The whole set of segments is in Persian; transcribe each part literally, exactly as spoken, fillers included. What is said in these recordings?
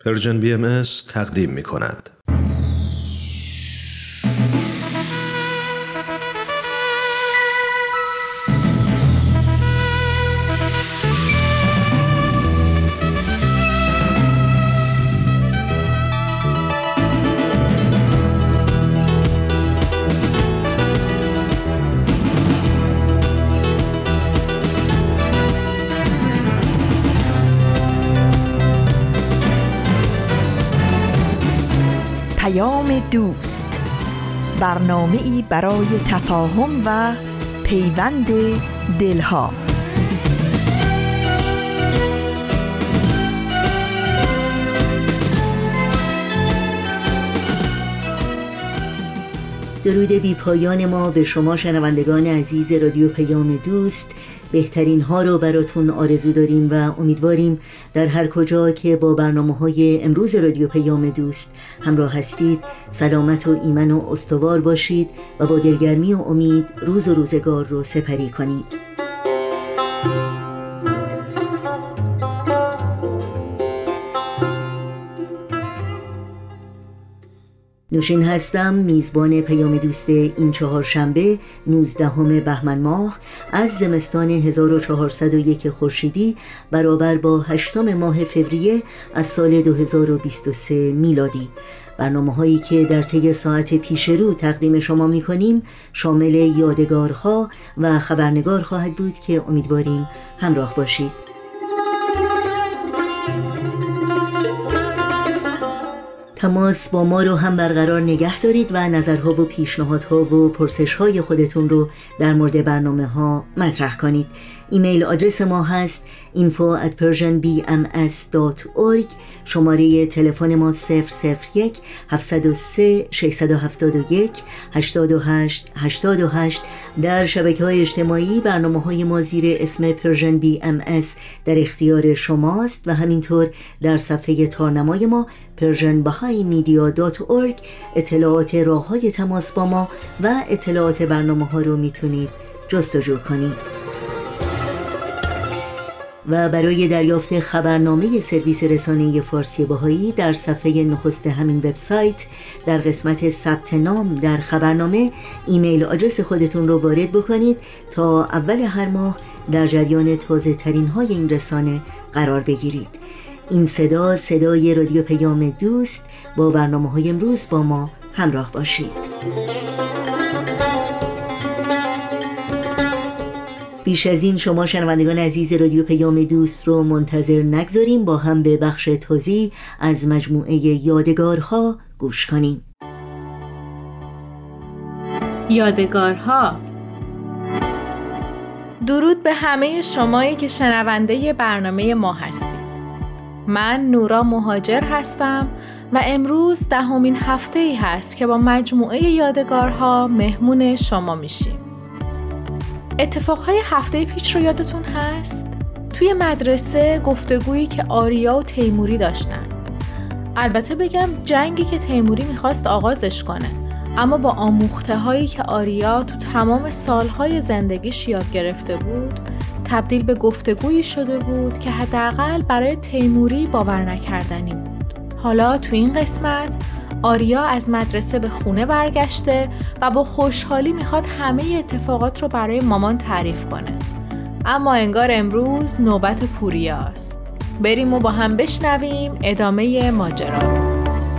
پرژن بی ام اس تقدیم می کند. دوست، برنامه‌ای برای تفاهم و پیوند دلها. درود بی پایان ما به شما شنوندگان عزیز رادیو پیام دوست. بهترین ها رو براتون آرزو داریم و امیدواریم در هر کجا که با برنامه‌های امروز رادیو پیام دوست همراه هستید سلامت و ایمن و استوار باشید و با دلگرمی و امید روز و روزگار رو سپری کنید. نوشین هستم، میزبان پیام دوست این چهارشنبه نوزدهم بهمن ماه از زمستان هزار و چهارصد و یک خورشیدی برابر با هشتم ماه فوریه از سال دو هزار و بیست و سه میلادی. برنامه هایی که در طی ساعت پیش رو تقدیم شما می کنیم شامل یادگارها و خبرنگار خواهد بود که امیدواریم همراه باشید. تماس با ما رو هم برقرار نگه دارید و نظرها و پیشنهادها و پرسشهای خودتون رو در مورد برنامه ها مطرح کنید. ایمیل آدرس ما هست info at persian b m s dot org. شماره تلفن ما صفر صفر یک هفت صفر سه شش هفت یک هشت هشت هشت هشت. در شبکه‌های اجتماعی برنامه‌های ما زیر اسم پرژن بی ام اس در اختیار شماست و همینطور در صفحه تارنمای ما پرژن بهایی مدیا دات اورگ اطلاعات راه‌های تماس با ما و اطلاعات برنامه‌ها رو میتونید جستجو کنید. و برای دریافت خبرنامه سرویس رسانه فارسی بهایی در صفحه نخست همین وبسایت در قسمت ثبت نام در خبرنامه ایمیل آدرس خودتون رو وارد بکنید تا اول هر ماه در جریان تازه ترین های این رسانه قرار بگیرید. این صدا صدای رادیو پیام دوست. با برنامه های امروز با ما همراه باشید. بیش از این شما شنوندگان عزیز رادیو پیام دوست رو منتظر نگذاریم، با هم به بخش تازی از مجموعه یادگارها گوش کنیم. یادگارها. درود به همه شمایی که شنونده برنامه ما هستید. من نورا مهاجر هستم و امروز دهمین هفته ای هست که با مجموعه یادگارها مهمون شما میشیم. اتفاقهای هفته پیش رو یادتون هست؟ توی مدرسه گفتگویی که آریا و تیموری داشتن. البته بگم جنگی که تیموری میخواست آغازش کنه، اما با آموخته هایی که آریا تو تمام سالهای زندگیش یاد گرفته بود تبدیل به گفتگویی شده بود که حداقل برای تیموری باور نکردنی بود. حالا تو این قسمت آریا از مدرسه به خونه برگشته و با خوشحالی میخواد همه اتفاقات رو برای مامان تعریف کنه. اما انگار امروز نوبت پوریاست. بریم و با هم بشنویم ادامه ماجرا.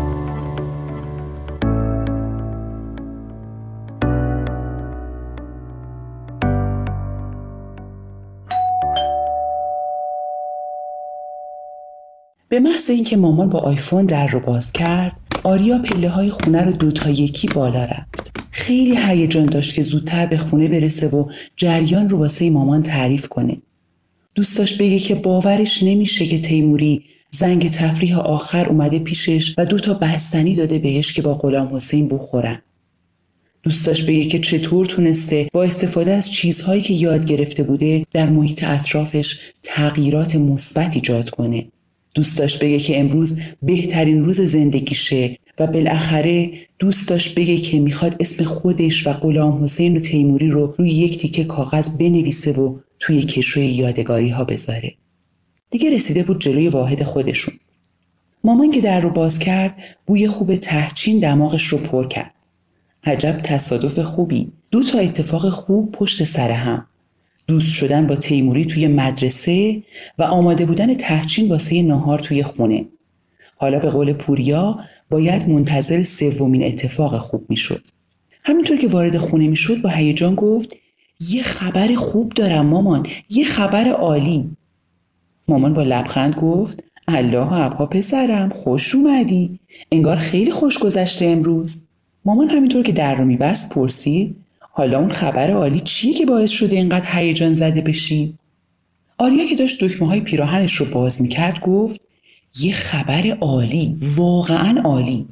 به محض اینکه مامان با آیفون در رو باز کرد، آریا پله های خونه رو دو تا یکی بالا رفت. خیلی هیجان داشت که زودتر به خونه برسه و جریان رو واسه مامان تعریف کنه. دوست داشت بگه که باورش نمیشه که تیموری زنگ تفریح آخر اومده پیشش و دو تا بستنی داده بهش که با غلام حسین بخورن. دوست داشت بگه که چطور تونسته با استفاده از چیزهایی که یاد گرفته بوده در محیط اطرافش تغییرات مثبت ایجاد کنه. دوست داشت بگه که امروز بهترین روز زندگیشه و بالاخره دوست داشت بگه که میخواد اسم خودش و غلام حسین و تیموری رو روی یک تیکه کاغذ بنویسه و توی کشوی یادگاری ها بذاره. دیگه رسیده بود جلوی واحد خودشون. مامان که در رو باز کرد بوی خوب تهچین دماغش رو پر کرد. عجب تصادف خوبی، دو تا اتفاق خوب پشت سر هم. دوست شدن با تیموری توی مدرسه و آماده بودن تهچین واسه ناهار توی خونه. حالا به قول پوریا باید منتظر سومین اتفاق خوب میشد. همینطور که وارد خونه میشد با هیجان گفت یه خبر خوب دارم مامان، یه خبر عالی. مامان با لبخند گفت الله ابها پسرم، خوش اومدی، انگار خیلی خوش گذشته امروز. مامان همینطور که در رو میبست پرسید حالا اون خبر عالی چیه که باعث شده اینقدر هیجان زده بشی؟ آریا که داشت دکمه های پیراهنش رو باز میکرد گفت یه خبر عالی، واقعا عالی.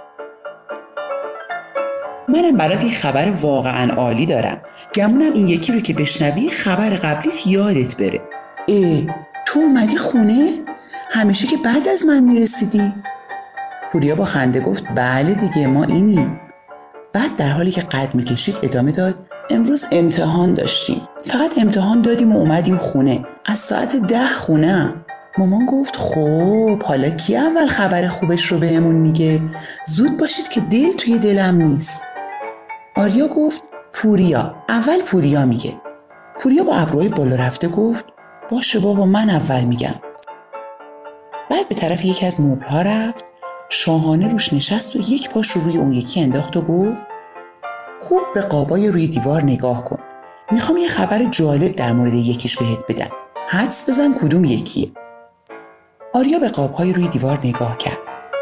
منم برات یه خبر واقعا عالی دارم. گمونم این یکی رو که بشنوی خبر قبلیت یادت بره. اه، تو اومدی خونه؟ همیشه که بعد از من میرسیدی؟ پوریا با خنده گفت بله دیگه، ما اینیم. بعد در حالی که قد میکشید ادامه داد امروز امتحان داشتیم. فقط امتحان دادیم و اومدیم خونه. از ساعت ده خونه. مامان گفت خب حالا کی اول خبر خوبش رو بهمون میگه؟ زود باشید که دل توی دلم نیست. آریا گفت پوریا. اول پوریا میگه. پوریا با ابروهای بالا رفته گفت باشه بابا من اول میگم. بعد به طرف یکی از مبل‌ها رفت، شاهانه روش نشست و یک پاش رو روی اون یکی انداخت و گفت خوب به قابای روی دیوار نگاه کن. میخوام یه خبر جالب در مورد یکیش بهت بدم. حدس بزن کدوم یکیه. آریا به قابهای روی دیوار نگاه کرد.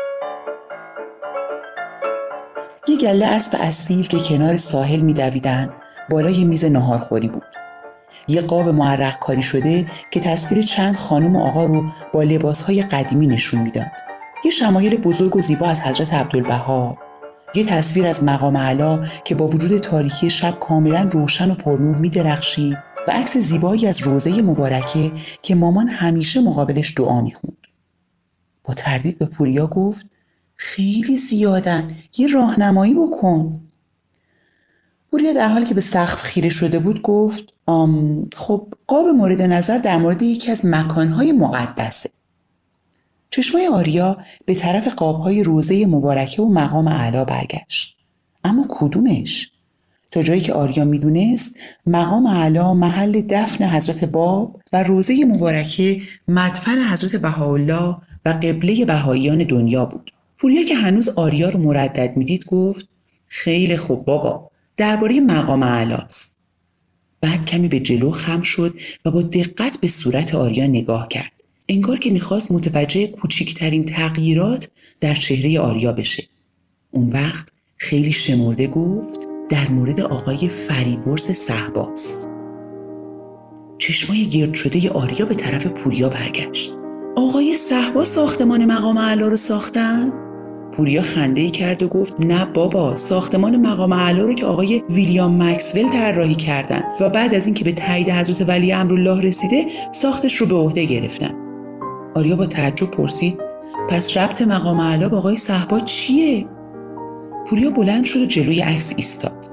یه گله اسب اصیل که کنار ساحل میدویدن بالای میز ناهارخوری بود. یه قاب معرق کاری شده که تصویر چند خانم و آقا رو با لباسهای قدیمی نشون میداد. یه شمایل بزرگ و زیبا از حضرت عبدالبها. یه تصویر از مقام اعلی که با وجود تاریکی شب کاملا روشن و پرنور می‌درخشید و عکس زیبایی از روضه مبارکه که مامان همیشه مقابلش دعا می‌خوند. با تردید به پوریا گفت خیلی زیادن، یه راهنمایی بکن. پوریا در حالی که به سقف خیره شده بود گفت آم خب قاب مورد نظر در مورد یکی از مکانهای مقدسه. چشمای آریا به طرف قابهای روضه مبارکه و مقام اعلی برگشت. اما کدومش؟ تا جایی که آریا میدونست مقام اعلی محل دفن حضرت باب و روضه مبارکه مدفن حضرت بهاءالله و قبله بهائیان دنیا بود. پوریا که هنوز آریا رو مردد میدید گفت خیلی خوب بابا، درباره مقام اعلی است. بعد کمی به جلو خم شد و با دقت به صورت آریا نگاه کرد. انگار که میخواست متوجه کوچکترین تغییرات در چهره آریا بشه. اون وقت خیلی شمرده گفت در مورد آقای فریبرز صهباست. چشمای گرد شده آریا به طرف پوریا برگشت. آقای صهبا ساختمان مقام اعلی رو ساختن؟ پوریا خنده‌ای کرد و گفت نه بابا، ساختمان مقام اعلی رو که آقای ویلیام مکسول طراحی کردن و بعد از اینکه به تایید حضرت ولی امرالله رسیده ساختش رو به عهده گرفتن. آریا با تعجب پرسید پس ربط مقام اعلی با آقای صهبا چیه؟ پوریا بلند شد و جلوی عکس ایستاد.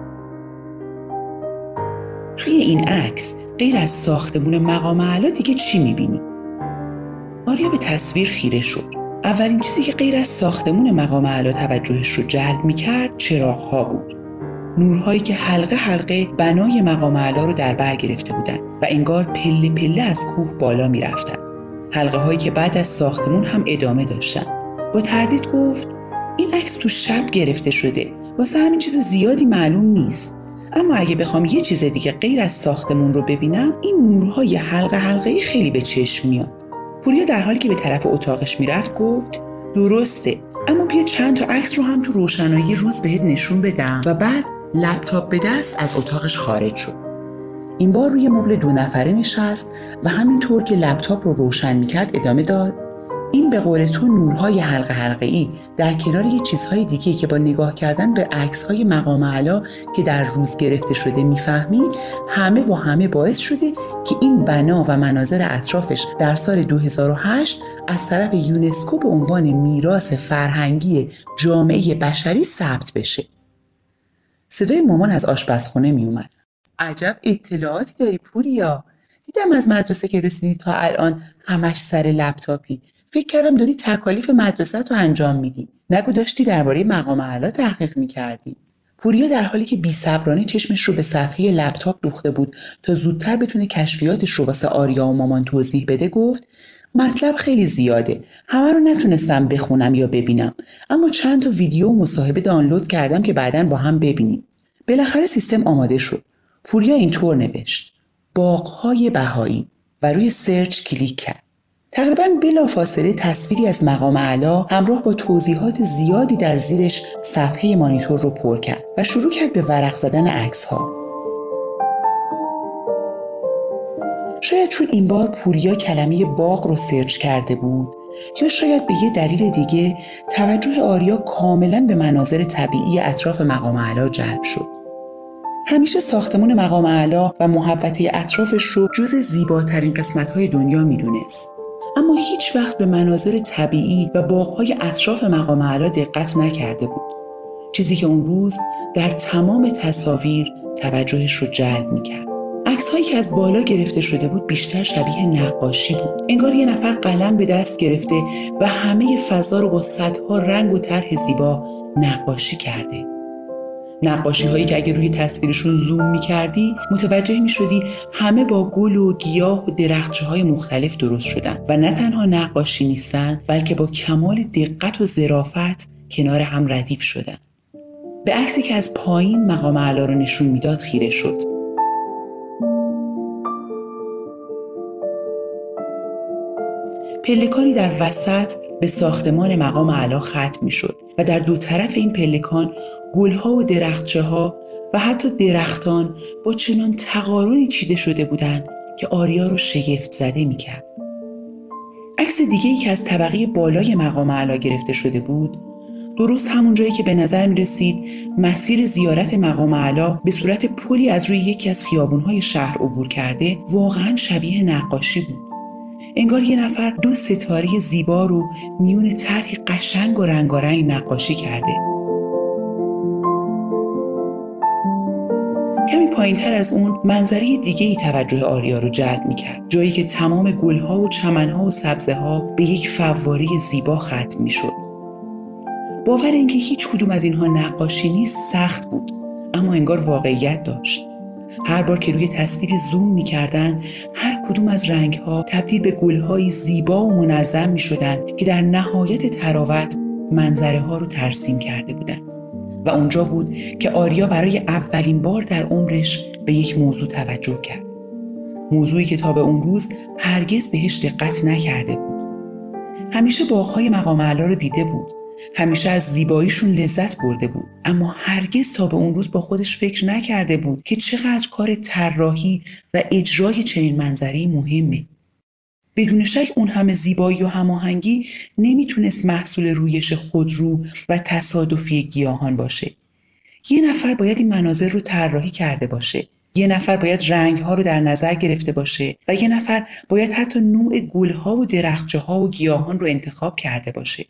توی این عکس غیر از ساختمون مقام اعلی دیگه چی میبینی؟ آریا به تصویر خیره شد. اولین چیزی که غیر از ساختمون مقام اعلی توجهش رو جلب میکرد چراغ‌ها بود. نورهایی که حلقه حلقه بنای مقام اعلی رو در بر گرفته بودن و انگار پله پله از کوه بالا میرفتن. حلقه هایی که بعد از ساختمون هم ادامه داشتن. با تردید گفت این عکس تو شب گرفته شده، واسه همین چیز زیادی معلوم نیست. اما اگه بخوام یه چیز دیگه غیر از ساختمون رو ببینم، این نورهای حلقه حلقه‌ای خیلی به چشم میاد. پوریا در حالی که به طرف اتاقش میرفت گفت درسته، اما بیا چند تا عکس رو هم تو روشنایی روز بهت نشون بدم. و بعد لپتاپ به دست از اتاقش خارج شد. این بار روی مبل دو نفره نشست و همینطور که لپتاپ رو روشن میکرد ادامه داد این به قول تو نورهای حلقه حلقه‌ای در کنار یه چیزهای دیگه که با نگاه کردن به عکس‌های مقام اعلی که در روز گرفته شده میفهمی، همه و همه باعث شده که این بنا و مناظر اطرافش در سال دو هزار و هشت از طرف یونسکو به عنوان میراث فرهنگی جامعه بشری ثبت بشه. صدای مامان از آشپزخونه میومد. عجب اطلاعاتی داری پوریا. دیدم از مدرسه که رسیدی تا الان همش سر لپتاپی. فکر کردم داری تکالیف مدرسه تو انجام میدی. نگو داشتی درباره مقام اعلی تحقیق میکردی؟ پوریا در حالی که بی‌صبرانه چشمش رو به صفحه لپتاپ دوخته بود تا زودتر بتونه کشفیاتش رو واسه آریا و مامان توضیح بده گفت مطلب خیلی زیاده. همه رو نتونستم بخونم یا ببینم، اما چند تا ویدیو و مصاحبه دانلود کردم که بعداً با هم ببینیم. بالاخره سیستم آماده شد. پوریا اینطور نوشت: باغ‌های بهایی و روی سرچ کلیک کرد. تقریباً بلافاصله تصویری از مقام اعلی همراه با توضیحات زیادی در زیرش صفحه مانیتور رو پر کرد و شروع کرد به ورق زدن عکس‌ها. شاید چون این بار پوریا کلمه باغ رو سرچ کرده بود یا شاید به یه دلیل دیگه توجه آریا کاملاً به مناظر طبیعی اطراف مقام اعلی جلب شد. همیشه ساختمان مقام اعلی و محوطه اطرافش رو جز زیباترین قسمت‌های دنیا می‌دونست. اما هیچ وقت به مناظر طبیعی و باغ‌های اطراف مقام اعلی دقت نکرده بود. چیزی که اون روز در تمام تصاویر توجهش رو جلب می‌کرد. عکس‌هایی که از بالا گرفته شده بود بیشتر شبیه نقاشی بود. انگار یه نفر قلم به دست گرفته و همه فضا رو با صدها رنگ و طرح زیبا نقاشی کرده. نقاشی هایی که اگه روی تصویرشون زوم می کردی متوجه می شدی همه با گل و گیاه و درخچه های مختلف درست شدن و نه تنها نقاشی نیستن بلکه با کمال دقت و ظرافت کنار هم ردیف شدن. به عکسی که از پایین مقام اعلی رو نشون میداد خیره شد. پلکانی در وسط به ساختمان مقام اعلی ختم می شد و در دو طرف این پلکان گلها و درختچه ها و حتی درختان با چنان تقارنی چیده شده بودند که آریا رو شگفت زده می کرد. عکس دیگه‌ای که از طبقه بالای مقام اعلی گرفته شده بود، درست همون جایی که به نظر می رسید مسیر زیارت مقام اعلی به صورت پلی از روی یکی از خیابون‌های شهر عبور کرده، واقعاً شبیه نقاشی بود. انگار یه نفر دو ستاره زیبا رو میون طرحی قشنگ و رنگارنگ نقاشی کرده. کمی پایین‌تر از اون منظره دیگه‌ای توجه آریا رو جلب می‌کرد. جایی که تمام گل‌ها و چمن‌ها و سبزه‌ها به یک فواره زیبا ختم می‌شد. باور اینکه هیچ کدوم از اینها نقاشی نیست سخت بود، اما انگار واقعیت داشت. هر بار که روی تصویر زوم می‌کردن، هر کدوم از رنگ‌ها تبدیل به گل‌های زیبا و منظم می‌شدن که در نهایت تراوت منظره‌ها رو ترسیم کرده بودند. و اونجا بود که آریا برای اولین بار در عمرش به یک موضوع توجه کرد. موضوعی که تا به اون روز هرگز بهش دقت نکرده بود. همیشه باغ‌های مقام اعلی رو دیده بود. همیشه از زیباییشون لذت برده بود، اما هرگز تا به اون روز با خودش فکر نکرده بود که چقدر کار طراحی و اجرای چنین منظری مهمه. بدون شک اون همه زیبایی و هماهنگی نمیتونست محصول رویش خودرو و تصادفی گیاهان باشه. یه نفر باید این مناظر رو طراحی کرده باشه. یه نفر باید رنگ‌ها رو در نظر گرفته باشه و یه نفر باید حتی نوع گل‌ها و درخت‌ها و گیاهان رو انتخاب کرده باشه.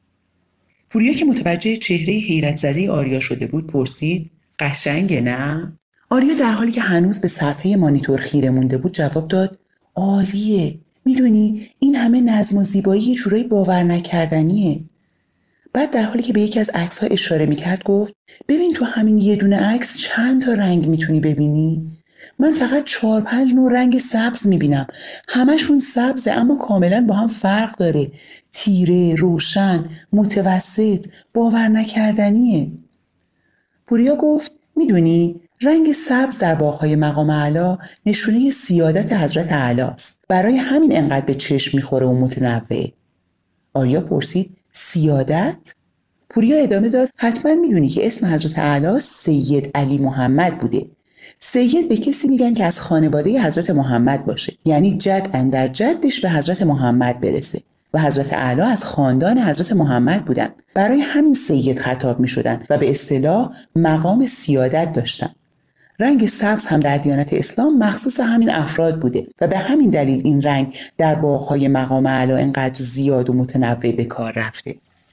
پوریا که متوجه چهره حیرت زده آریا شده بود پرسید: قشنگه نه؟ آریا در حالی که هنوز به صفحه مانیتور خیره مونده بود جواب داد: عالیه. میدونی این همه نظم و زیبایی یه جورایی باور نکردنیه. بعد در حالی که به یکی از عکس‌ها اشاره میکرد گفت: ببین تو همین یه دونه عکس چند تا رنگ میتونی ببینی؟ من فقط چهار پنج نوع رنگ سبز میبینم. همشون سبزه اما کاملا با هم فرق داره. تیره، روشن، متوسط، باور نکردنیه. پوریا گفت: میدونی رنگ سبز در باغ‌های مقام اعلی نشونه سیادت حضرت اعلی است. برای همین انقدر به چشم میخوره و متنوعه. آریا پرسید: سیادت؟ پوریا ادامه داد: حتما میدونی که اسم حضرت اعلی سید علی محمد بوده. سید به کسی میگن که از خانواده حضرت محمد باشه، یعنی جد اندر جدش به حضرت محمد برسه و حضرت اعلی از خاندان حضرت محمد بودن. برای همین سید خطاب میشدن و به اصطلاح مقام سیادت داشتن. رنگ سبز هم در دیانت اسلام مخصوص همین افراد بوده و به همین دلیل این رنگ در باغ‌های مقام اعلی انقدر زیاد و متنوع به کار رفته.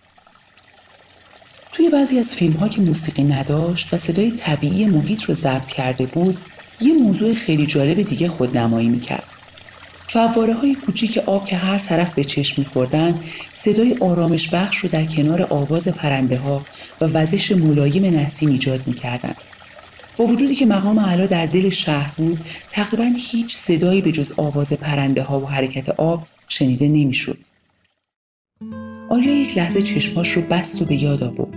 توی بعضی از فیلم‌ها که موسیقی نداشت و صدای طبیعی محیط رو ضبط کرده بود، یه موضوع خیلی جالب دیگه خودنمایی می‌کرد. فواره های کوچیک آب که هر طرف به چشم می‌خوردن صدای آرامش بخش رو در کنار آواز پرنده ها و وزش ملایم نسیم ایجاد می‌کردند. با وجودی که مقام اعلی در دل شهر بود، تقریباً هیچ صدایی به جز آواز پرنده ها و حرکت آب شنیده نمی‌شد. آریا یک لحظه چشماش رو بست و به یاد آورد.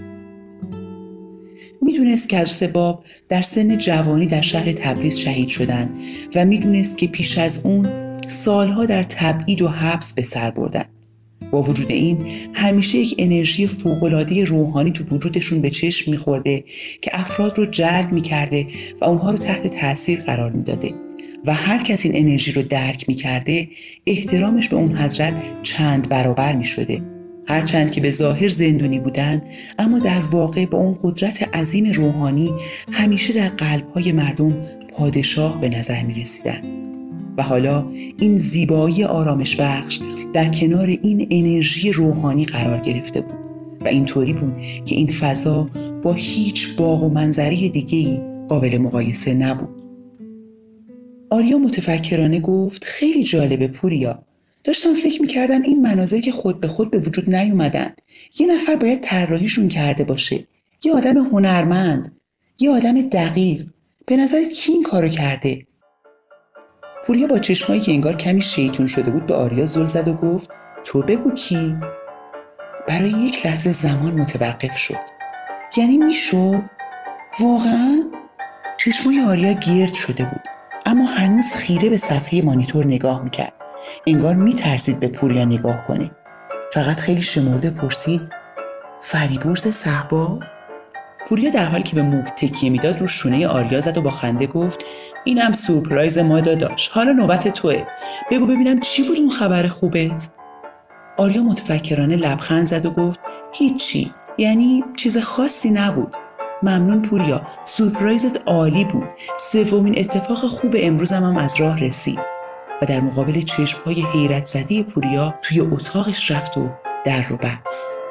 میدونست که حضرت باب در سن جوانی در شهر تبریز شهید شدند و میدونست که پیش از اون سالها در تبعید و حبس به سر بردن. با وجود این همیشه یک انرژی فوق‌العاده روحانی تو وجودشون به چشم میخورده که افراد رو جلب میکرده و اونها رو تحت تأثیر قرار میداده و هر کس این انرژی رو درک میکرده احترامش به اون حضرت چند برابر میشده. هرچند که به ظاهر زندونی بودن، اما در واقع با اون قدرت عظیم روحانی همیشه در قلب‌های مردم پادشاه به نظر می رسیدن. و حالا این زیبایی آرامش بخش در کنار این انرژی روحانی قرار گرفته بود و اینطوری بود که این فضا با هیچ باغ و منظره دیگه‌ای قابل مقایسه نبود. آریا متفکرانه گفت خیلی جالبه پوریا. داشتم فکر میکردم این مناظر که خود به خود به وجود نیومدن، یه نفر باید طراحیشون کرده باشه، یه آدم هنرمند، یه آدم دقیق. به نظرت کی این کارو کرده؟ پوریا با چشمایی که انگار کمی شیطون شده بود به آریا زل زد و گفت تو بگو کی؟ برای یک لحظه زمان متوقف شد. یعنی میشد؟ واقعا؟ چشمای آریا گرد شده بود، اما هنوز خیره به صفحه مانیتور نگاه میکرد. انگار میترسید به پوریا نگاه کنه. فقط خیلی شمرده پرسید فریبرز صحبا؟ پوریا در حالی که به موب تکیه میداد رو شونه آریا زد و با خنده گفت اینم سورپرایز ما داداش، حالا نوبت توه، بگو ببینم چی بود اون خبر خوبت؟ آریا متفکرانه لبخند زد و گفت هیچی، یعنی چیز خاصی نبود. ممنون پوریا، سورپرایزت عالی بود. سومین اتفاق خوب امروزم هم از راه رسید. و در مقابل چشم‌های حیرت زده پوریا توی اتاقش رفت و در رو بست.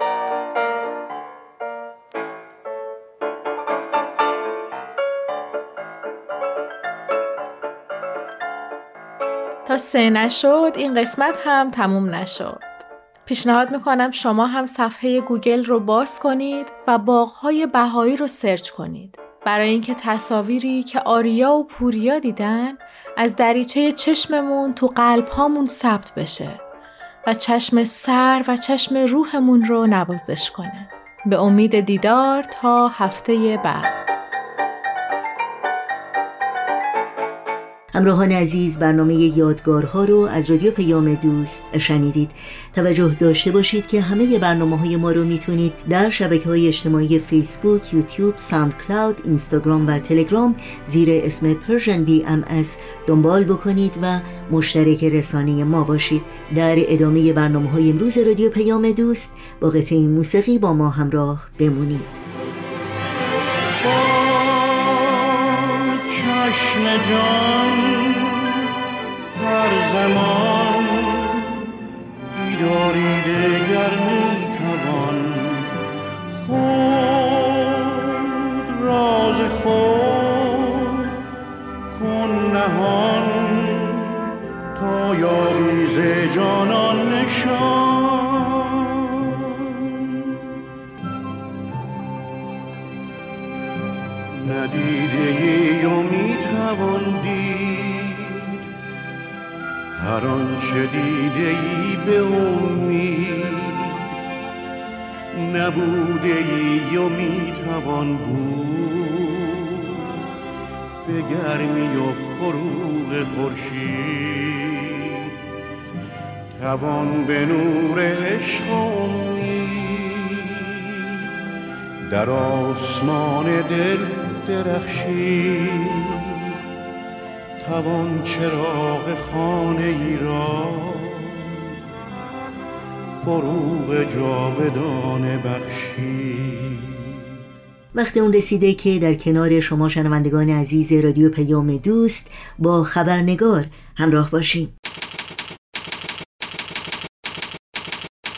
تا سه نشد این قسمت هم تموم نشد. پیشنهاد میکنم شما هم صفحه گوگل رو باز کنید و باغ‌های بهایی رو سرچ کنید برای اینکه تصاویری که آریا و پوریا دیدن از دریچه چشممون تو قلب‌هامون ثبت بشه و چشم سر و چشم روحمون رو نوازش کنه. به امید دیدار تا هفته بعد. همراهان عزیز، برنامه یادگارها رو از رادیو پیام دوست شنیدید. توجه داشته باشید که همه برنامه‌های ما رو میتونید در شبکه‌های اجتماعی فیسبوک، یوتیوب، ساوند کلاود، اینستاگرام و تلگرام زیر اسم پرژن بی ام اس دنبال بکنید و مشترک رسانه ما باشید. در ادامه برنامه‌های امروز رادیو پیام دوست با قطعه موسیقی با ما همراه بمونید. چشم جان هر زمان بیداری دگر میتوان خود راز خود کن نهان تا یابی ز جانان نشان. ندیده ای و میتوان دید هر آنچه دیده ای به امید، نبوده ای و میتوان بود به گرمی و فروغ خورشید، توان به نور عشق امید در آسمان دل درخشید، توان چراغ خانه ای را فروغ جاودانه بخشید. وقت اون رسیده که در کنار شما شنوندگان عزیز رادیو پیام دوست با خبرنگار همراه باشیم.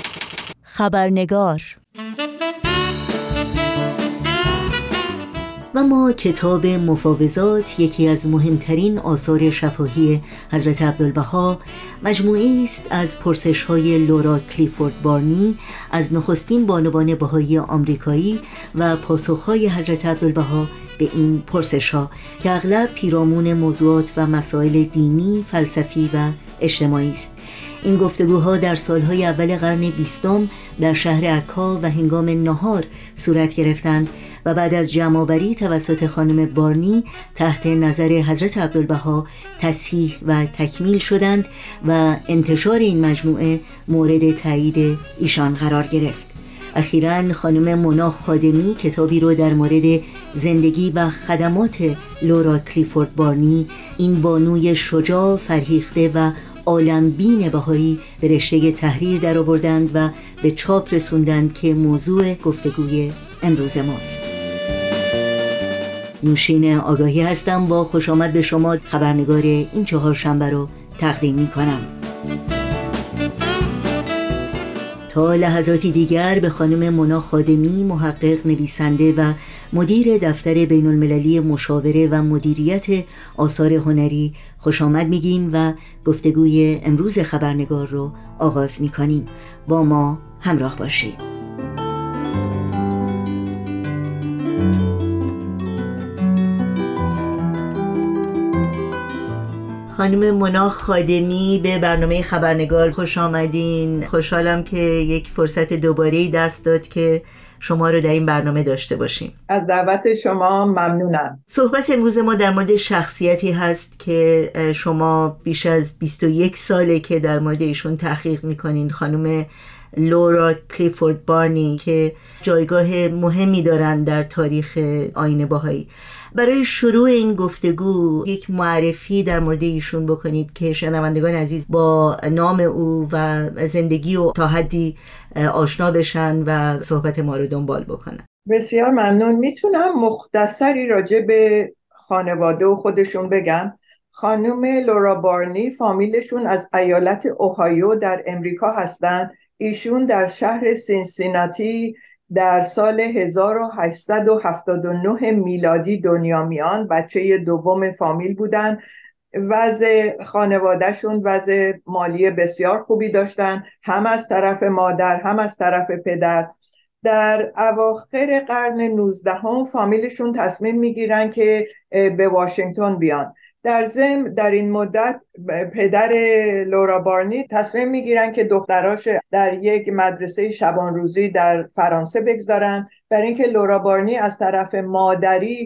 خبرنگار و ما کتاب مفاوضات، یکی از مهمترین آثار شفاهی حضرت عبدالبها، مجموعی است از پرسش‌های لورا کلیفورد بارنی از نخستین بانوان بهایی آمریکایی و پاسخ‌های حضرت عبدالبها به این پرسش‌ها که اغلب پیرامون موضوعات و مسائل دینی، فلسفی و اجتماعی است. این گفتگوها در سالهای اول قرن بیستم در شهر عکا و هنگام نهار صورت گرفتند و بعد از جمع‌آوری توسط خانم بارنی تحت نظر حضرت عبدالبها تصحیح و تکمیل شدند و انتشار این مجموعه مورد تایید ایشان قرار گرفت. اخیراً خانم مونا خادمی کتابی رو در مورد زندگی و خدمات لورا کلیفورد بارنی، این بانوی شجاع، فرهیخته و عالمبین بهایی، به رشته تحریر در آوردند و به چاپ رسوندند که موضوع گفتگوی امروز ماست. نوشین آگاهی هستم، با خوش آمد به شما خبرنگار این چهارشنبه رو تقدیم می کنم. تا لحظاتی دیگر به خانم مونا خادمی، محقق، نویسنده و مدیر دفتر بین المللی مشاوره و مدیریت آثار هنری خوش آمد میگیم و گفتگوی امروز خبرنگار رو آغاز میکنیم. با ما همراه باشید. خانم مونا خادمی، به برنامه خبرنگار خوش آمدین. خوشحالم که یک فرصت دوباره دست داد که شما رو در این برنامه داشته باشیم. از دعوت شما ممنونم. صحبت امروز ما در مورد شخصیتی هست که شما بیش از بیست و یک ساله که در مورد ایشون تحقیق میکنین، خانم لورا کلیفورد بارنی، که جایگاه مهمی دارن در تاریخ آیین بهایی. برای شروع این گفتگو یک معرفی در مورد ایشون بکنید که شنوندگان عزیز با نام او و زندگی و تا حدی آشنا بشن و صحبت ما رو دنبال بکنن. بسیار ممنون. میتونم مختصری راجع به خانواده و خودشون بگم. خانم لورا بارنی فامیلشون از ایالت اوهایو در امریکا هستند. ایشون در شهر سینسیناتی در سال هزار و هشتصد و هفتاد و نه میلادی دنیا میان، بچه دوم فامیل بودن. وضع خانوادهشون وضع مالی بسیار خوبی داشتن، هم از طرف مادر هم از طرف پدر. در اواخر قرن نوزدهم فامیلشون تصمیم میگیرن که به واشنگتن بیان. در ضمن در این مدت پدر لورا بارنی تصمیم میگیرن که دختراش در یک مدرسه شبانروزی در فرانسه بگذارن، برای اینکه لورا بارنی از طرف مادری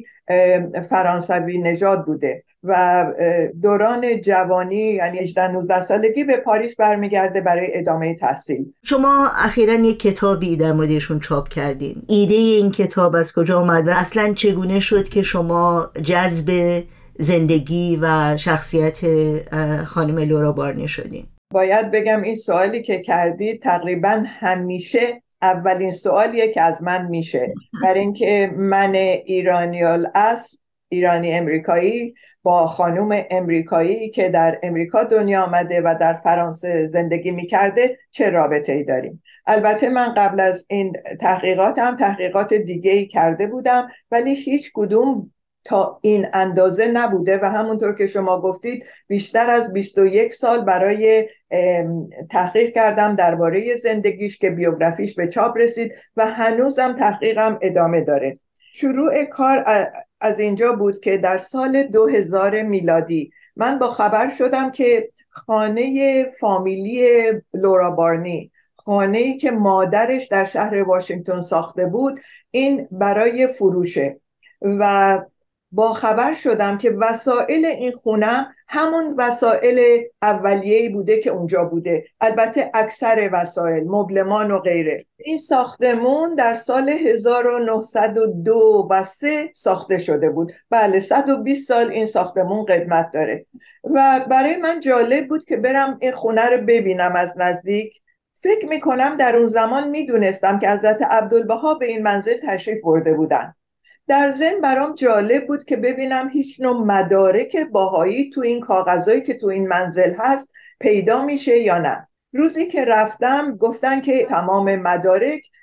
فرانسوی نژاد بوده و دوران جوانی یعنی هجده نوزده سالگی به پاریس برمیگرده برای ادامه تحصیل. شما اخیراً یک کتابی در موردشون چاپ کردین. ایده این کتاب از کجا آمد و اصلاً چگونه شد که شما جذب زندگی و شخصیت خانم لورا بارنی شدین؟ باید بگم این سوالی که کردی تقریبا همیشه اولین سوالیه که از من میشه، برای اینکه من ایرانی الاصل، ایرانی امریکایی، با خانم امریکایی که در امریکا دنیا آمده و در فرانسه زندگی میکرده چه رابطه‌ای داریم. البته من قبل از این تحقیقاتم تحقیقات دیگه‌ای کرده بودم، ولی هیچ کدوم تا این اندازه نبوده و همونطور که شما گفتید بیشتر از بیست و یک سال برای تحقیق کردم درباره زندگیش که بیوگرافیش به چاپ رسید و هنوزم تحقیقم ادامه داره. شروع کار از اینجا بود که در سال دو هزار میلادی من با خبر شدم که خانه فامیلی لورا بارنی، خانه‌ای که مادرش در شهر واشنگتن ساخته بود، این برای فروشه و با خبر شدم که وسایل این خونه همون وسایل اولیه‌ای بوده که اونجا بوده، البته اکثر وسایل، مبلمان و غیره. این ساختمون در سال هزار و نهصد و دو و سه ساخته شده بود. بله، صد و بیست سال این ساختمون قدمت داره و برای من جالب بود که برم این خونه رو ببینم از نزدیک. فکر میکنم در اون زمان میدونستم که حضرت عبدالبها به این منزل تشریف برده بودن. در ضمن برام جالب بود که ببینم هیچ نوع مدارک باهایی تو این کاغذایی که تو این منزل هست پیدا میشه یا نه. روزی که رفتم گفتن که تمام مدارک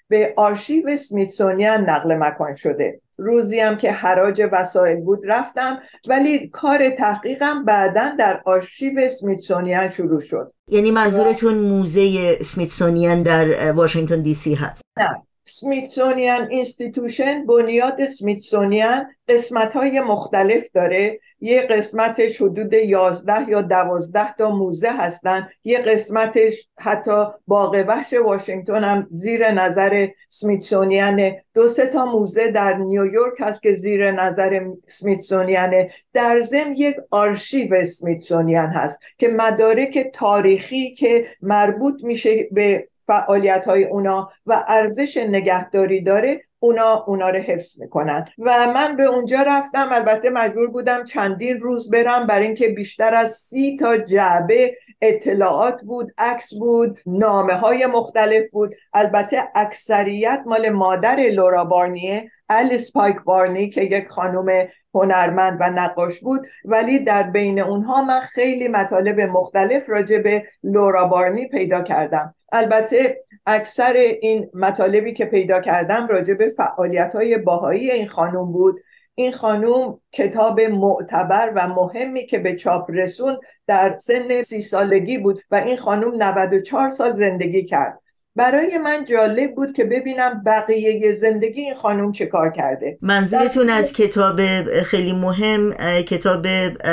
به آرشیو اسمیتسونیان نقل مکان شده. روزی هم که حراج وسایل بود رفتم، ولی کار تحقیقم بعداً در آرشیو اسمیتسونیان شروع شد. یعنی منظورتون موزه اسمیتسونیان در واشنگتن دی سی هست؟ نه، اسمیتسونیان اینستیتوشن، بنیاد اسمیتسونیان قسمت‌های مختلف داره. یه قسمتش حدود یازده یا دوازده تا موزه هستن، یه قسمتش حتی باغ وحش واشنگتن هم زیر نظر اسمیتسونیانه، دو سه تا موزه در نیویورک هست که زیر نظر اسمیتسونیانه. در ضمن یک آرشیو اسمیتسونیان هست که مدارک تاریخی که مربوط میشه به فعالیت‌های اونا و ارزش نگهداری داره، اونا اونا رو حفظ میکنن. و من به اونجا رفتم، البته مجبور بودم چندین روز برم برای اینکه بیشتر از سی تا جعبه اطلاعات بود، عکس بود، نامه های مختلف بود. البته اکثریت مال مادر لورا بارنیه، الیس پایک بارنی، که یک خانم هنرمند و نقاش بود، ولی در بین اونها من خیلی مطالب مختلف راجع به لورا بارنی پیدا کردم. البته اکثر این مطالبی که پیدا کردم راجع به فعالیت‌های باهایی این خانم بود. این خانم کتاب معتبر و مهمی که به چاپ رسوند در سن سی سالگی بود و این خانم نود و چهار سال زندگی کرد. برای من جالب بود که ببینم بقیه زندگی این خانم چه کار کرده. منظورتون از کتاب خیلی مهم کتاب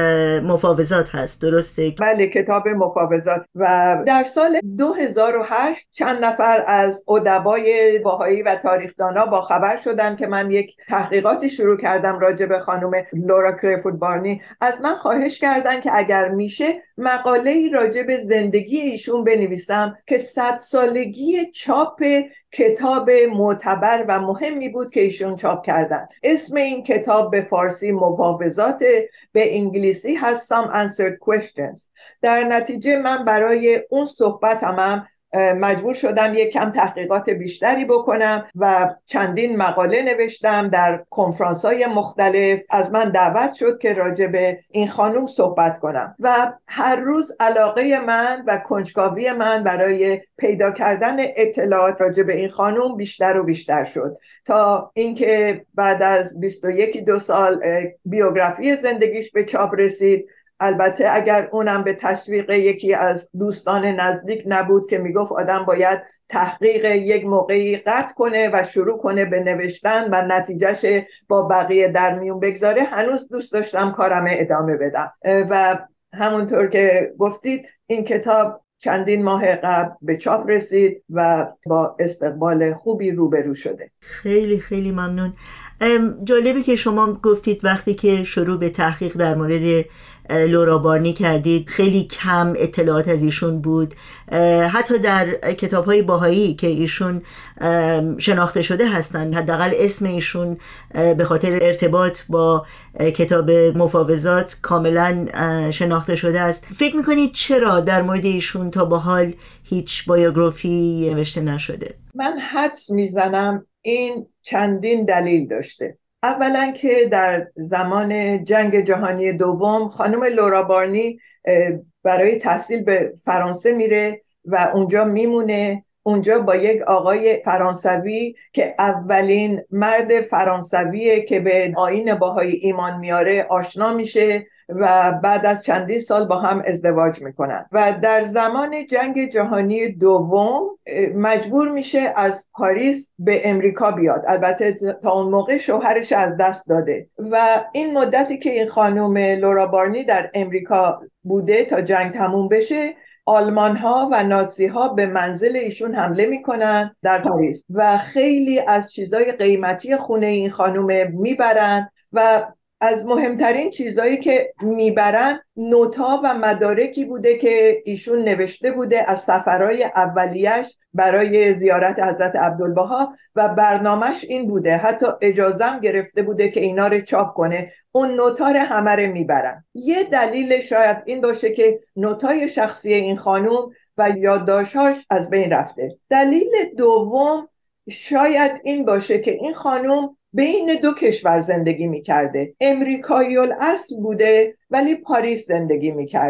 مفاوضات هست، درسته؟ بله، کتاب مفاوضات. و در سال دو هزار و هشت چند نفر از ادبای باهایی و تاریخدانا با خبر شدن که من یک تحقیقاتی شروع کردم راجع به خانم لورا کریفورد بارنی. از من خواهش کردن که اگر میشه مقاله‌ای راجع به زندگی ایشون بنویسم که صد سالگی چاپ کتاب معتبر و مهمی بود که ایشون چاپ کردن. اسم این کتاب به فارسی مفاوضات، به انگلیسی هست Some Answered Questions. در نتیجه من برای اون صحبت هم مجبور شدم یک کم تحقیقات بیشتری بکنم و چندین مقاله نوشتم در کنفرانس‌های مختلف. از من دعوت شد که راجع به این خانم صحبت کنم و هر روز علاقه من و کنجکاوی من برای پیدا کردن اطلاعات راجع به این خانم بیشتر و بیشتر شد تا اینکه بعد از بیست و یک دو سال بیوگرافی زندگیش به چاپ رسید. البته اگر اونم به تشویق یکی از دوستان نزدیک نبود که میگفت آدم باید تحقیق یک موقعی قطع کنه و شروع کنه به نوشتن و نتیجهش با بقیه در میون بگذاره، هنوز دوست داشتم کارم ادامه بدم. و همونطور که گفتید این کتاب چندین ماه قبل به چاپ رسید و با استقبال خوبی روبرو شده. خیلی خیلی ممنون. جالبی که شما گفتید وقتی که شروع به تحقیق در مورد لورا بارنی کردید خیلی کم اطلاعات از ایشون بود، حتی در کتاب‌های باهایی که ایشون شناخته شده هستند، حداقل اسم ایشون به خاطر ارتباط با کتاب مفاوضات کاملا شناخته شده است. فکر می‌کنید چرا در مورد ایشون تا به حال هیچ بایوگرافی نوشته نشده؟ من حدس میزنم این چندین دلیل داشته. اولا که در زمان جنگ جهانی دوم خانم لورا بارنی برای تحصیل به فرانسه میره و اونجا میمونه. اونجا با یک آقای فرانسوی که اولین مرد فرانسویه که به آیین باهایی ایمان میاره آشنا میشه و بعد از چندین سال با هم ازدواج میکنن و در زمان جنگ جهانی دوم مجبور میشه از پاریس به امریکا بیاد. البته تا اون موقع شوهرش از دست داده و این مدتی که این خانم لورا بارنی در امریکا بوده تا جنگ تموم بشه، آلمان ها و نازی ها به منزل ایشون حمله میکنن در پاریس و خیلی از چیزای قیمتی خونه این خانم میبرن و از مهمترین چیزایی که میبرن نوتا و مدارکی بوده که ایشون نوشته بوده از سفرهای اولیش برای زیارت حضرت عبدالبها و برنامهش این بوده، حتی اجازم گرفته بوده که اینا رو چاپ کنه. اون نوتا رو همه رو میبرن. یه دلیل شاید این باشه که نوتای شخصی این خانم و یادداشت‌هاش از بین رفته. دلیل دوم شاید این باشه که این خانم بین دو کشور زندگی میکرده. امریکایی الاصل بوده ولی پاریس زندگی میکرده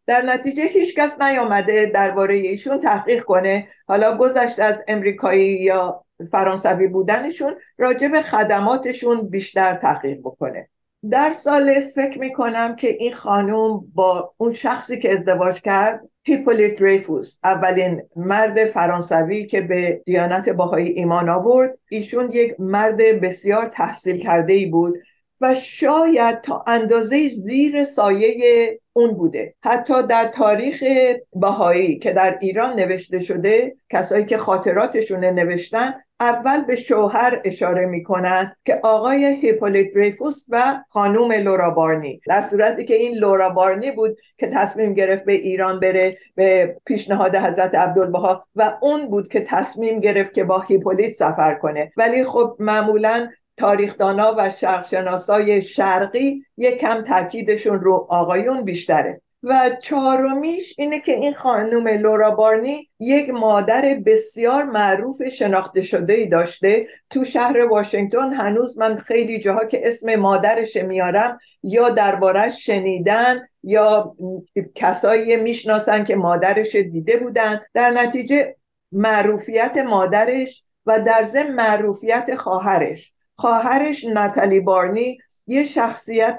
در نتیجه هیچ کس نیامده درباره ایشون تحقیق کنه، حالا گذشت از امریکایی یا فرانسوی بودنشون، راجع به خدماتشون بیشتر تحقیق بکنه. در سالس فکر میکنم که این خانوم با اون شخصی که ازدواج کرد، هیپولیت دریفوس، اولین مرد فرانسوی که به دیانت بهایی ایمان آورد، ایشون یک مرد بسیار تحصیل کرده‌ای بود و شاید تا اندازه زیر سایه اون بوده. حتی در تاریخ بهایی که در ایران نوشته شده، کسایی که خاطراتشون نوشتن اول به شوهر اشاره میکنن که آقای هیپولیت دریفوس و خانوم لورا بارنی، در صورتی که این لورا بارنی بود که تصمیم گرفت به ایران بره به پیشنهاد حضرت عبدالبها و اون بود که تصمیم گرفت که با هیپولیت سفر کنه. ولی خب معمولاً تاریخدانا و شرقشناسای شرقی یک کم تاکیدشون رو آقایون بیشتره. و چهارمیش اینه که این خانم لورا بارنی یک مادر بسیار معروف شناخته شده‌ای داشته. تو شهر واشنگتن هنوز من خیلی جاها که اسم مادرش میارم یا دربارش شنیدن یا کسایی میشناسن که مادرش دیده بودن. در نتیجه معروفیت مادرش و در ضمن معروفیت خواهرش خواهرش ناتالی بارنی یه شخصیت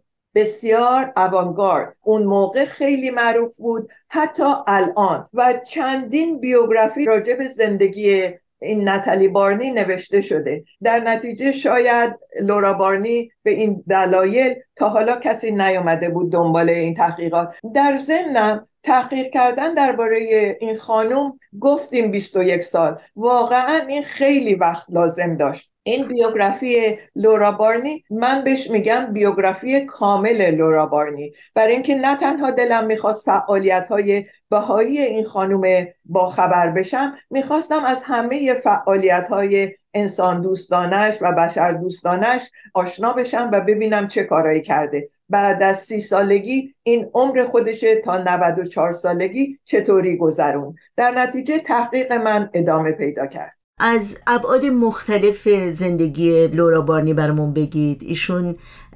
بسیار اوانگارد، اون موقع خیلی معروف بود حتی الان، و چندین بیوگرافی راجع به زندگی این ناتالی بارنی نوشته شده. در نتیجه شاید لورا بارنی به این دلایل تا حالا کسی نیامده بود دنبال این تحقیقات. در ضمن تحقیق کردن درباره این خانم گفتیم بیست و یک سال، واقعا این خیلی وقت لازم داشت. این بیوگرافی لورا بارنی من بهش میگم بیوگرافی کامل لورا بارنی، برای اینکه نه تنها دلم میخواست فعالیت‌های بهایی این خانم با خبر بشم، میخواستم از همه فعالیت‌های انسان دوستانش و بشر دوستانش آشنا بشم و ببینم چه کارایی کرده. بعد از سی سالگی این عمر خودشه تا نود و چهار سالگی چطوری گذرون. در نتیجه تحقیق من ادامه پیدا کرد. از ابعاد مختلف زندگی لورا بارنی برامون بگید. ایشون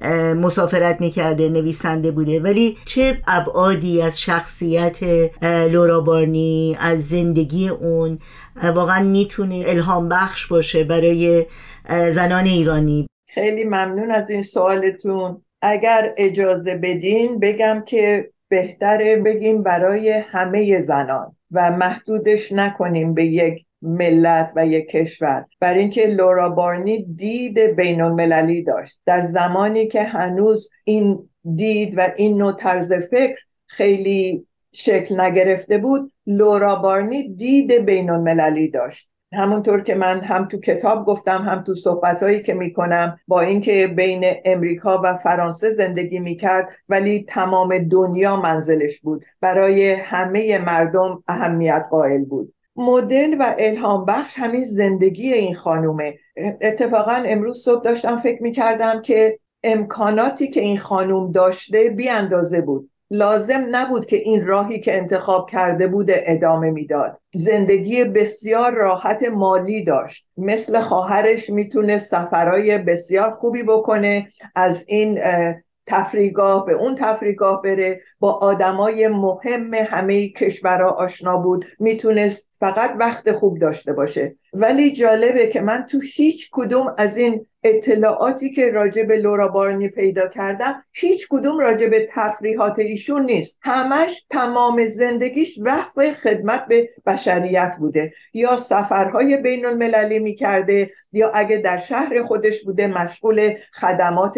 مسافرت میکرده، نویسنده بوده، ولی چه ابعادی از شخصیت لورا بارنی، از زندگی اون واقعا میتونه الهام بخش باشه برای زنان ایرانی؟ خیلی ممنون از این سوالتون. اگر اجازه بدین بگم که بهتره بگیم برای همه زنان و محدودش نکنیم به یک ملت و یک کشور، برای اینکه لورا بارنی دید بین المللی داشت. در زمانی که هنوز این دید و این نوع طرز فکر خیلی شکل نگرفته بود، لورا بارنی دید بین المللی داشت. همونطور که من هم تو کتاب گفتم هم تو صحبتایی که میکنم، با اینکه بین امریکا و فرانسه زندگی میکرد ولی تمام دنیا منزلش بود، برای همه مردم اهمیت قائل بود. مدل و الهام بخش همین زندگی این خانومه. اتفاقا امروز صبح داشتم فکر میکردم که امکاناتی که این خانوم داشته بی اندازه بود. لازم نبود که این راهی که انتخاب کرده بود ادامه میداد. زندگی بسیار راحت مالی داشت. مثل خواهرش میتونه سفرهای بسیار خوبی بکنه، از این تفریحگاه به اون تفریحگاه بره، با آدمای مهم همه کشورها آشنا بود، میتونست فقط وقت خوب داشته باشه. ولی جالبه که من تو هیچ کدوم از این اطلاعاتی که راجع به لورا بارنی پیدا کردم هیچ کدوم راجع به تفریحات ایشون نیست. همش تمام زندگیش وقف خدمت به بشریت بوده، یا سفرهای بین المللی میکرده یا اگه در شهر خودش بوده مشغول خدمات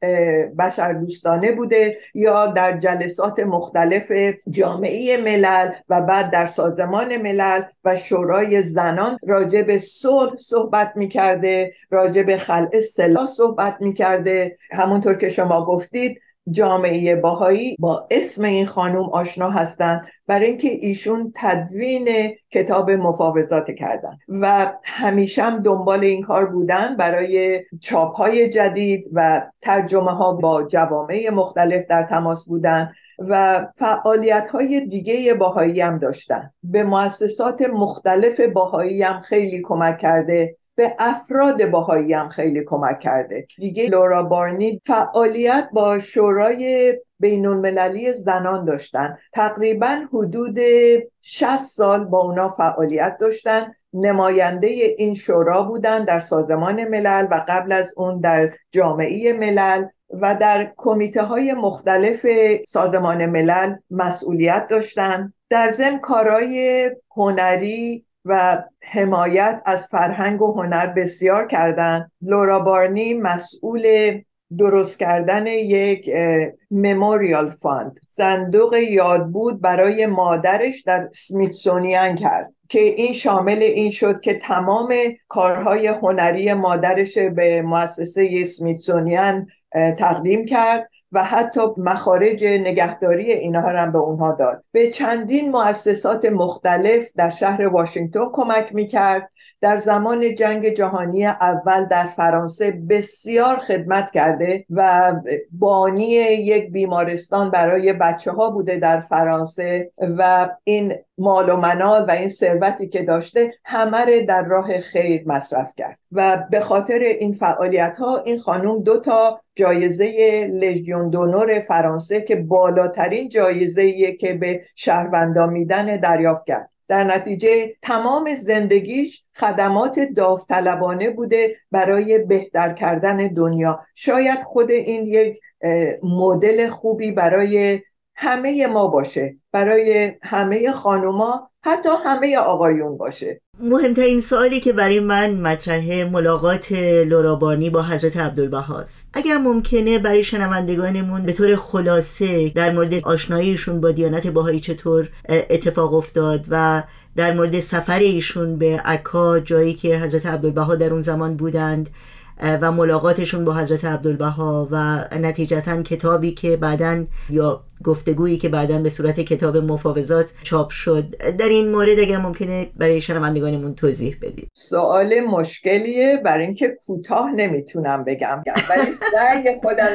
بشر دوستانه بوده، یا در جلسات مختلف جامعه ملل و بعد در سازمان ملل و شورای زنان راجع به صلح صحبت میکرده، راجع به خلع سلاح صحبت میکرده. همونطور که شما گفتید جامعه بهایی با اسم این خانوم آشنا هستند برای اینکه ایشون تدوین کتاب مفاوضات کردن و همیشه هم دنبال این کار بودن برای چاپ‌های جدید و ترجمه ها با جوامع مختلف در تماس بودن و فعالیت‌های دیگه بهایی هم داشتن. به مؤسسات مختلف بهایی هم خیلی کمک کرده، به افراد بهایی هم خیلی کمک کرده. دیگه لورا بارنی فعالیت با شورای بین المللی زنان داشتن. تقریبا حدود شصت سال با اونا فعالیت داشتن. نماینده این شورا بودن در سازمان ملل و قبل از اون در جامعه ملل و در کمیته های مختلف سازمان ملل مسئولیت داشتن. در ضمن کارهای هنری و حمایت از فرهنگ و هنر بسیار کردند. لورا بارنی مسئول درست کردن یک مموریال فاند، صندوق یادبود برای مادرش در اسمیتسونیان کرد که این شامل این شد که تمام کارهای هنری مادرش به مؤسسه اسمیتسونیان تقدیم کرد و حتی مخارج نگهداری اینها هم به اونها داد. به چندین مؤسسات مختلف در شهر واشنگتن کمک میکرد. در زمان جنگ جهانی اول در فرانسه بسیار خدمت کرده و بانی یک بیمارستان برای بچه ها بوده در فرانسه و این مال و منال و این ثروتی که داشته همه در راه خیر مصرف کرد و به خاطر این فعالیت ها این خانم دو تا جایزه لژیون دونور فرانسه که بالاترین جایزه‌ایه که به شهروندان میدن دریافت کرد. در نتیجه تمام زندگیش خدمات داوطلبانه بوده برای بهتر کردن دنیا. شاید خود این یک مدل خوبی برای همه ما باشه، برای همه خانوما، حتی همه آقایون باشه. مهمترین سوالی که برای من مطرحه ملاقات لورا بارنی با حضرت عبدالبهاست. اگر ممکنه برای شنوندگانمون به طور خلاصه در مورد آشناییشون با دیانت بهایی چطور اتفاق افتاد و در مورد سفر ایشون به عکا، جایی که حضرت عبدالبها در اون زمان بودند، و ملاقاتشون با حضرت عبدالبها و نتیجتاً کتابی که بعداً یا گفتگویی که بعداً به صورت کتاب مفاوضات چاپ شد، در این مورد اگر ممکنه برای شنوندگانمون توضیح بدید. سوال مشکلیه، برای اینکه کوتاه نمیتونم بگم ولی سعی خودم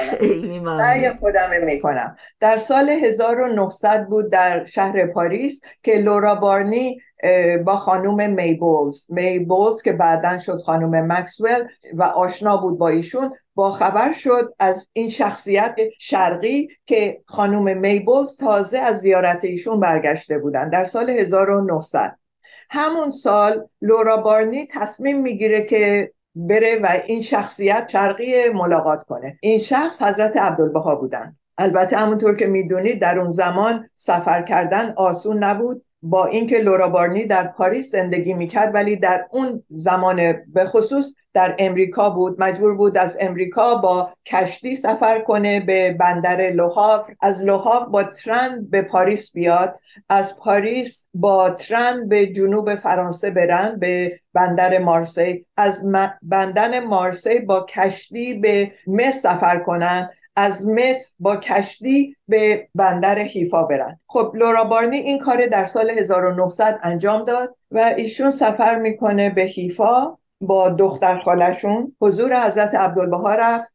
میکنم سعی خودم میکنم در سال هزار و نهصد بود در شهر پاریس که لورا بارنی با خانوم می بولز می بولز که بعداً شد خانوم مکسول و آشنا بود با ایشون، با خبر شد از این شخصیت شرقی که خانوم می بولز تازه از زیارت ایشون برگشته بودن در سال هزار و نهصد. همون سال لورا بارنی تصمیم میگیره که بره و این شخصیت شرقی ملاقات کنه. این شخص حضرت عبدالبها بودن. البته همونطور که میدونید در اون زمان سفر کردن آسون نبود، با اینکه لورا بارنی در پاریس زندگی میکرد ولی در اون زمان به خصوص در امریکا بود، مجبور بود از امریکا با کشتی سفر کنه به بندر لوهاور، از لوهاور با ترن به پاریس بیاد، از پاریس با ترن به جنوب فرانسه برن به بندر مارسی، از بندر مارسی با کشتی به مصر سفر کنن، از مصر با کشتی به بندر حیفا برن. خب لورا بارنی این کار در سال هزار و نهصد انجام داد و ایشون سفر میکنه به حیفا با دختر خالشون، حضور حضرت عبدالبها رفت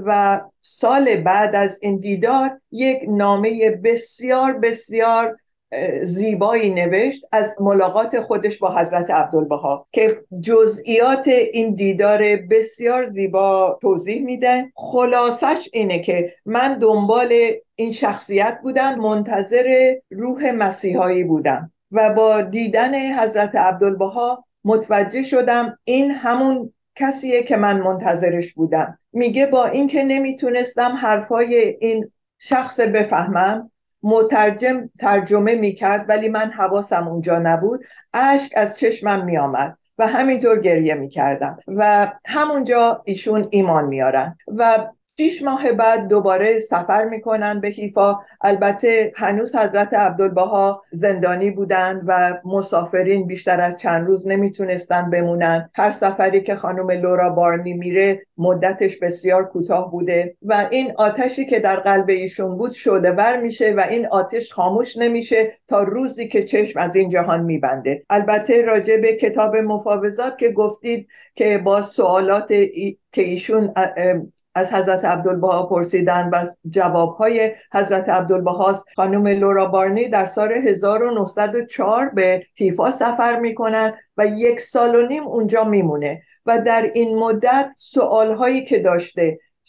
و سال بعد از این دیدار یک نامه بسیار بسیار زیبایی نوشت از ملاقات خودش با حضرت عبدالبها که جزئیات این دیدار بسیار زیبا توضیح میده. خلاصش اینه که من دنبال این شخصیت بودم، منتظر روح مسیحایی بودم و با دیدن حضرت عبدالبها متوجه شدم این همون کسیه که من منتظرش بودم. میگه با اینکه نمیتونستم حرفای این شخص بفهمم، مترجم ترجمه میکرد ولی من حواسم اونجا نبود، اشک از چشمم میآمد و همینطور گریه میکردم و همونجا ایشون ایمان میارن و شیش ماه بعد دوباره سفر میکنن به حیفا. البته هنوز حضرت عبدالبها زندانی بودن و مسافرین بیشتر از چند روز نمیتونستن بمونن. هر سفری که خانم لورا بارنی میره مدتش بسیار کوتاه بوده و این آتشی که در قلب ایشون بود شعله‌ور میشه و این آتش خاموش نمیشه تا روزی که چشم از این جهان میبنده. البته راجع به کتاب مفاوضات که گفتید که با سوالات ای... که ایشون از حضرت عبدالبها پرسیدن و جوابهای حضرت عبدالبها، خانم لورا بارنی در سال هزار و نهصد و چهار به حیفا سفر میکنن و یک سال و نیم اونجا میمونه و در این مدت سوالهایی که داشته،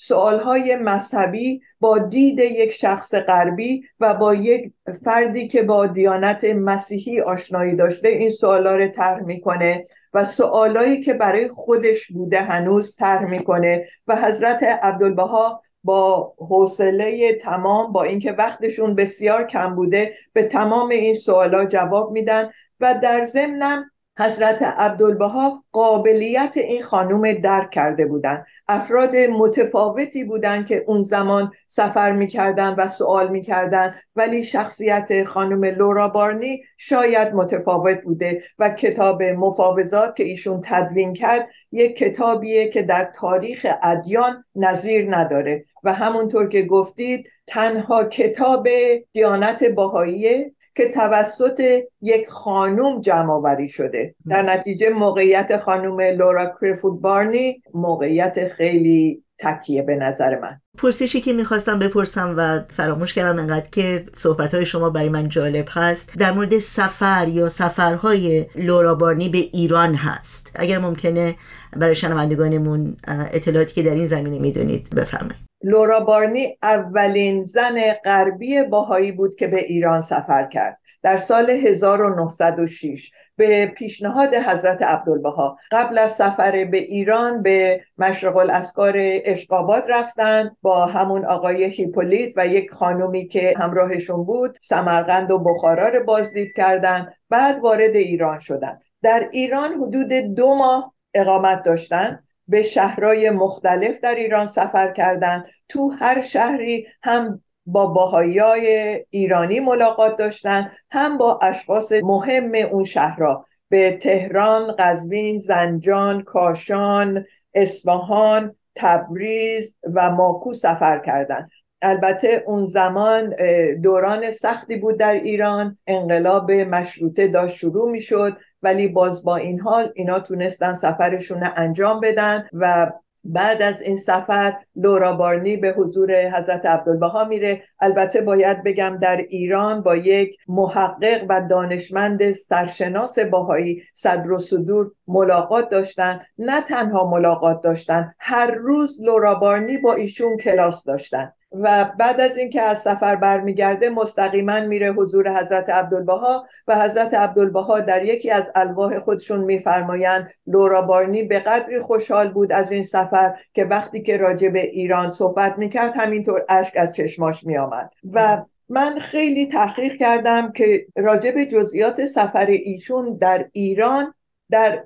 سوالهای مذهبی با دید یک شخص غربی و با یک فردی که با دیانت مسیحی آشنایی داشته این سوالا رو طرح میکنه و سوالایی که برای خودش بوده هنوز طرح میکنه و حضرت عبدالبها با حوصله تمام، با اینکه وقتشون بسیار کم بوده، به تمام این سوالا جواب میدن و در ضمن حضرت عبدالبها قابلیت این خانوم درک کرده بودن. افراد متفاوتی بودن که اون زمان سفر میکردن و سوال میکردن، ولی شخصیت خانوم لورا بارنی شاید متفاوت بوده و کتاب مفاوضات که ایشون تدوین کرد یک کتابیه که در تاریخ ادیان نظیر نداره و همونطور که گفتید تنها کتاب دیانت بهائیه که توسط یک خانوم جمع آوری شده. در نتیجه موقعیت خانوم لورا کریفورد بارنی موقعیت خیلی تکیه به نظر من. پرسشی که میخواستم بپرسم و فراموش کردم انقدر که صحبتهای شما برای من جالب هست، در مورد سفر یا سفرهای لورا بارنی به ایران هست. اگر ممکنه برای شنوندگانمون اطلاعاتی که در این زمینه میدونید بفرمایید. لورا بارنی اولین زن غربی بهایی بود که به ایران سفر کرد در سال هزار و نهصد و شش به پیشنهاد حضرت عبدالبها. قبل از سفر به ایران به مشرق الاسکار اشقاباد رفتن با همون آقای هیپولیت و یک خانومی که همراهشون بود. سمرقند و بخارا رو بازدید کردن، بعد وارد ایران شدن. در ایران حدود دو ماه اقامت داشتن، به شهرهای مختلف در ایران سفر کردند. تو هر شهری هم با بهائیای ایرانی ملاقات داشتن، هم با اشخاص مهم اون شهرها. به تهران، قزوین، زنجان، کاشان، اصفهان، تبریز و ماکو سفر کردند. البته اون زمان دوران سختی بود در ایران، انقلاب مشروطه داشت شروع می شد، ولی باز با این حال اینا تونستن سفرشون انجام بدن و بعد از این سفر لورا بارنی به حضور حضرت عبدالبها میره. البته باید بگم در ایران با یک محقق و دانشمند سرشناس بهایی صدر و صدور ملاقات داشتن. نه تنها ملاقات داشتن، هر روز لورا بارنی با ایشون کلاس داشتن و بعد از اینکه از سفر برمیگرده مستقیما میره حضور حضرت عبدالبها و حضرت عبدالبها در یکی از الواح خودشون میفرمایند لورا بارنی به قدری خوشحال بود از این سفر که وقتی که راجع به ایران صحبت میکرد همینطور اشک از چشماش میآمد. و من خیلی تحقیق کردم که راجع به جزئیات سفر ایشون در ایران در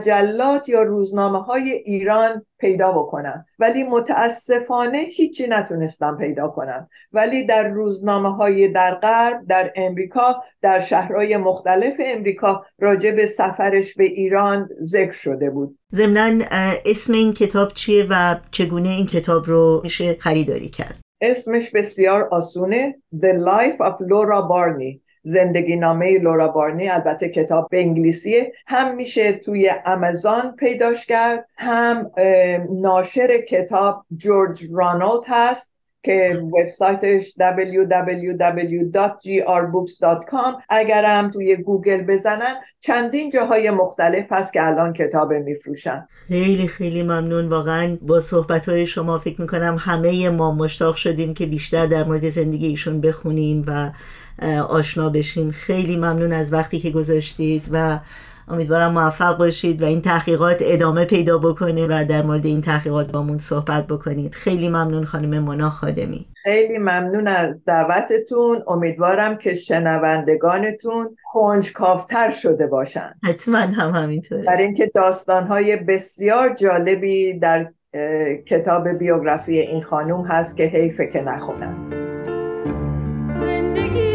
مجلات یا روزنامه های ایران پیدا بکنم، ولی متاسفانه هیچی نتونستم پیدا کنم. ولی در روزنامه های در غرب، در امریکا، در شهرهای مختلف امریکا راجع به سفرش به ایران ذکر شده بود. ضمناً اسم این کتاب چیه و چگونه این کتاب رو میشه خریداری کرد؟ اسمش بسیار آسونه، The Life of Laura Barney، زندگی نامه لورا بارنی. البته کتاب به انگلیسیه، هم میشه توی آمازون پیداش کرد، هم ناشر کتاب جورج رانالد هست که وبسایتش دبلیو دبلیو دبلیو دات جی آر بوکس دات کام. اگرم توی گوگل بزنن چندین جاهای مختلف هست که الان کتاب میفروشن. خیلی خیلی ممنون. واقعا با صحبت‌های شما فکر میکنم همه ما مشتاق شدیم که بیشتر در مورد زندگی ایشون بخونیم و آشنا بشیم. خیلی ممنون از وقتی که گذاشتید و امیدوارم موفق باشید و این تحقیقات ادامه پیدا بکنه و در مورد این تحقیقات با من صحبت بکنید. خیلی ممنون خانم مونا خادمی. خیلی ممنون از دعوتتون. امیدوارم که شنوندگانتون کنجکاوتر شده باشن. حتما هم همینطوره، برای اینکه داستانهای بسیار جالبی در کتاب بیوگرافی این خانوم هست که حیفه که نخونن. زندگی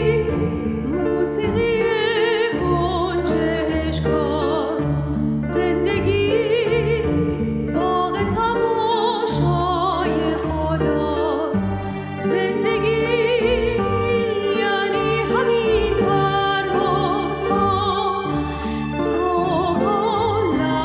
موسیقی گنجشکاست، زندگی باغ تماشای خداست، زندگی یعنی همین پروازها، صبح و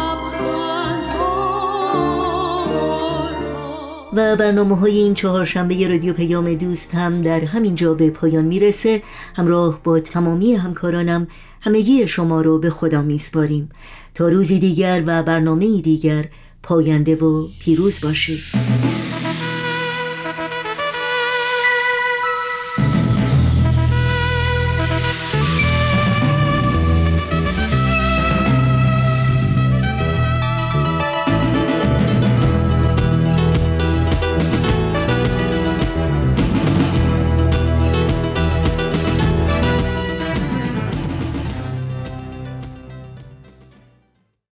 لبخندها. و برنامه های این چهارشنبه رادیو پیام دوست هم در همین جا به پایان میرسه. همراه با تمامی همکارانم همگی شما رو به خدا میسپاریم تا روزی دیگر و برنامه‌ای دیگر پاینده و پیروز باشید.